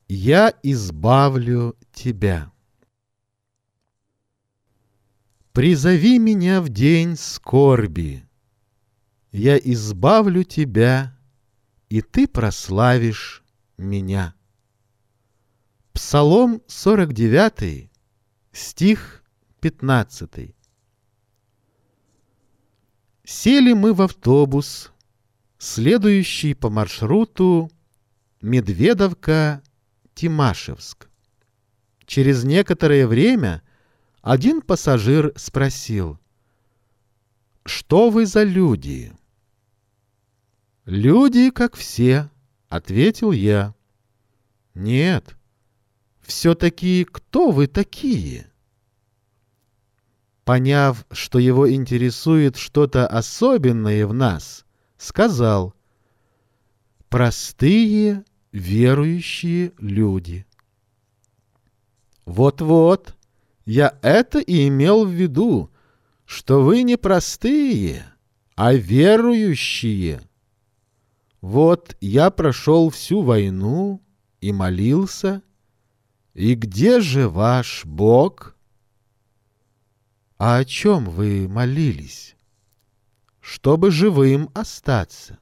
Я избавлю тебя. Призови меня в день скорби. Я избавлю тебя, и ты прославишь меня. Псалом 49, стих 15. Сели мы в автобус, следующий по маршруту Медведовка-Тимашевск. Через некоторое время один пассажир спросил: «Что вы за люди?» «Люди, как все», — ответил я. «Нет, все-таки кто вы такие?» Поняв, что его интересует что-то особенное в нас, сказал: «Простые верующие люди». Вот-вот, я это и имел в виду, что вы не простые, а верующие. Вот я прошел всю войну и молился. И где же ваш Бог? А о чем вы молились? Чтобы живым остаться.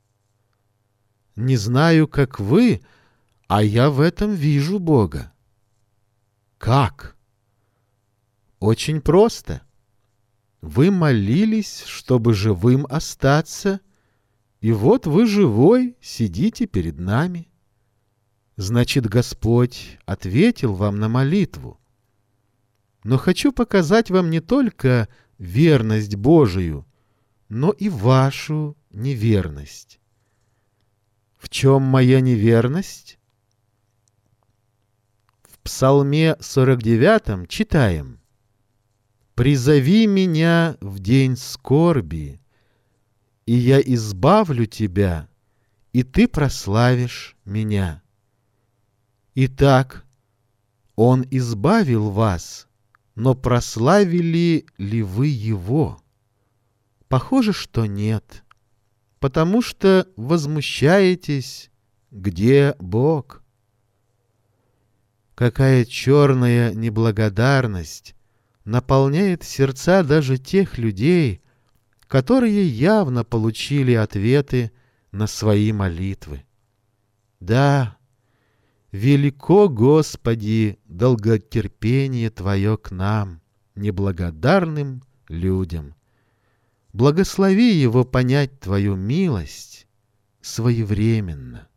Не знаю, как вы, а я в этом вижу Бога. Как? Очень просто. Вы молились, чтобы живым остаться, и вот вы живой сидите перед нами. Значит, Господь ответил вам на молитву. Но хочу показать вам не только верность Божию, но и вашу неверность. В чем моя неверность? В Псалме 49 читаем: «Призови меня в день скорби, и я избавлю тебя, и ты прославишь меня». Итак, Он избавил вас, но прославили ли вы Его? Похоже, что нет, потому что возмущаетесь: где Бог? Какая черная неблагодарность наполняет сердца даже тех людей, которые явно получили ответы на свои молитвы. Да, велико, Господи, долготерпение Твое к нам, неблагодарным людям. Благослови его понять Твою милость своевременно.